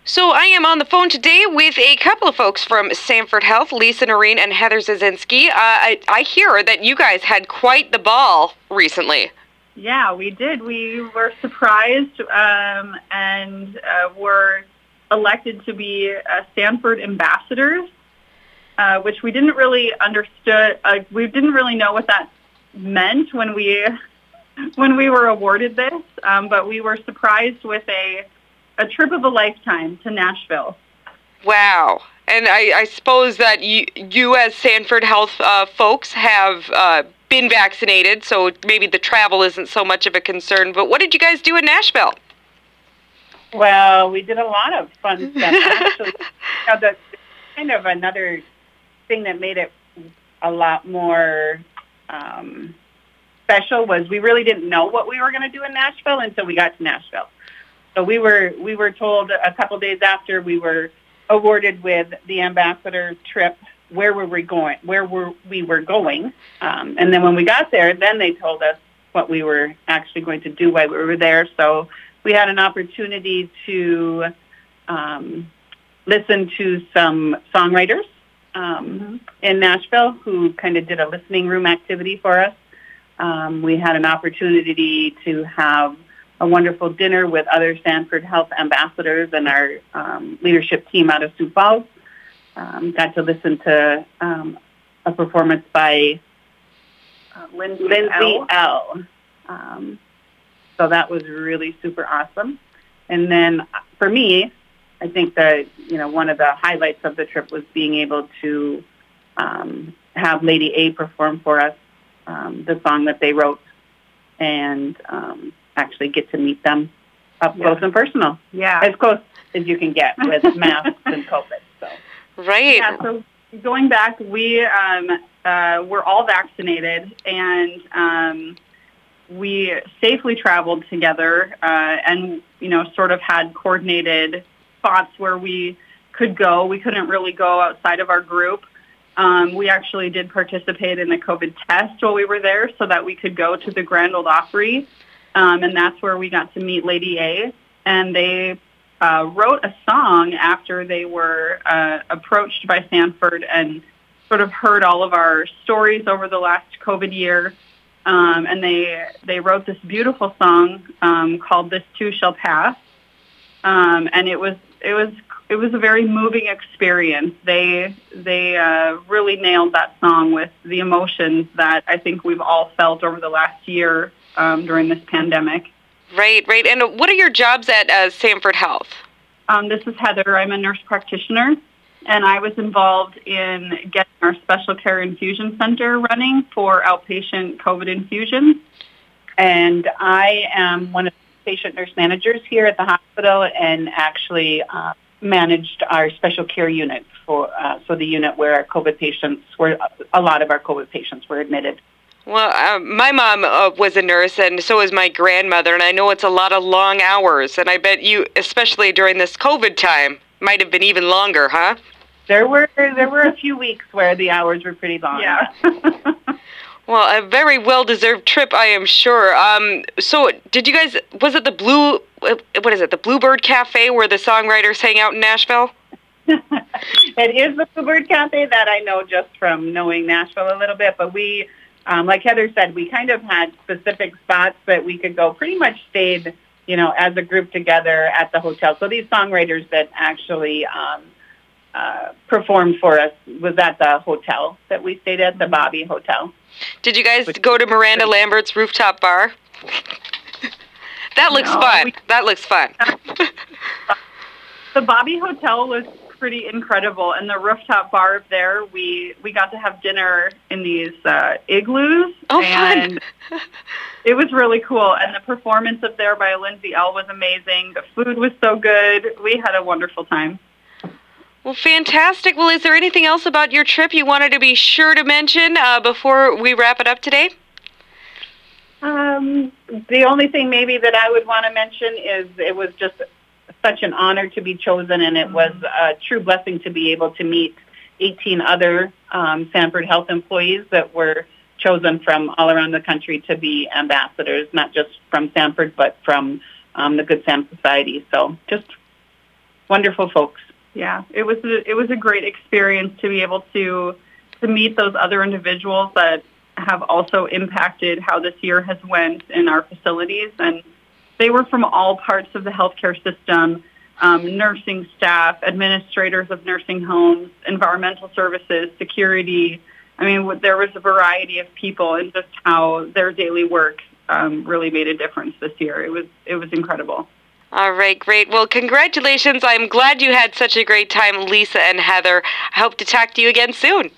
So I am on the phone today with a couple of folks from Sanford Health, Lisa Noreen and Heather Zazinski. I hear that you guys had quite the ball recently. Yeah, we did. We were surprised and were elected to be Sanford ambassadors, which we didn't really understood. We didn't really know what that meant when we were awarded this, but we were surprised with a trip of a lifetime to Nashville. Wow. And I suppose that you as Sanford Health folks have been vaccinated, so maybe the travel isn't so much of a concern. But what did you guys do in Nashville? Well, we did a lot of fun stuff. Actually, the kind of another thing that made it a lot more special was we really didn't know what we were going to do in Nashville until we got to Nashville. So we were told a couple of days after we were awarded with the ambassador trip where we were going, and then when we got there, then they told us what we were actually going to do while we were there. So we had an opportunity to listen to some songwriters in Nashville who kind of did a listening room activity for us. We had an opportunity to have a wonderful dinner with other Sanford Health ambassadors and our leadership team out of Sioux Falls. Got to listen to a performance by Lindsay L. So that was really super awesome. And then for me, I think that one of the highlights of the trip was being able to have Lady A perform for us the song that they wrote, and actually get to meet them up close and personal. Yeah, as close as you can get with masks and COVID. So. Right. Yeah. So going back, we were all vaccinated, and we safely traveled together, and sort of had coordinated spots where we could go. We couldn't really go outside of our group. We actually did participate in a COVID test while we were there so that we could go to the Grand Ole Opry, and that's where we got to meet Lady A. And they wrote a song after they were approached by Sanford and sort of heard all of our stories over the last COVID year. And they wrote this beautiful song called "This Too Shall Pass," and it was a very moving experience. They really nailed that song with the emotions that I think we've all felt over the last year during this pandemic. Right. And what are your jobs at Sanford Health? This is Heather. I'm a nurse practitioner, and I was involved in getting our special care infusion center running for outpatient COVID infusions. And I am one of the patient nurse managers here at the hospital, and actually managed our special care unit for the unit where our COVID patients a lot of our COVID patients were admitted. Well, my mom was a nurse, and so is my grandmother, and I know it's a lot of long hours, and I bet you, especially during this COVID time, might have been even longer, huh? There were a few weeks where the hours were pretty long. Yeah. Well, a very well-deserved trip, I am sure. So did you guys, was it the Bluebird Cafe where the songwriters hang out in Nashville? It is the Bluebird Cafe that I know just from knowing Nashville a little bit, but we, like Heather said, we kind of had specific spots that we could go. Pretty much stayed, as a group together at the hotel. So these songwriters that actually performed for us was at the hotel that we stayed at, the Bobby Hotel. Did you guys go to Miranda Lambert's rooftop bar? That looks fun. That looks fun. The Bobby Hotel was pretty incredible, and the rooftop bar up there, we got to have dinner in these igloos. Oh, and fun. It was really cool, and the performance up there by Lindsay L was amazing. The food was so good. We had a wonderful time. Well, fantastic. Well, is there anything else about your trip you wanted to be sure to mention before we wrap it up today? The only thing maybe that I would want to mention is it was just such an honor to be chosen, and it was a true blessing to be able to meet 18 other Sanford Health employees that were chosen from all around the country to be ambassadors, not just from Sanford, but from the Good Sam Society. So just wonderful folks. Yeah, it was a great experience to be able to meet those other individuals that have also impacted how this year has went in our facilities, and they were from all parts of the healthcare system, nursing staff, administrators of nursing homes, environmental services, security. I mean, there was a variety of people, and just how their daily work really made a difference this year. It was incredible. All right, great. Well, congratulations. I'm glad you had such a great time, Lisa and Heather. I hope to talk to you again soon.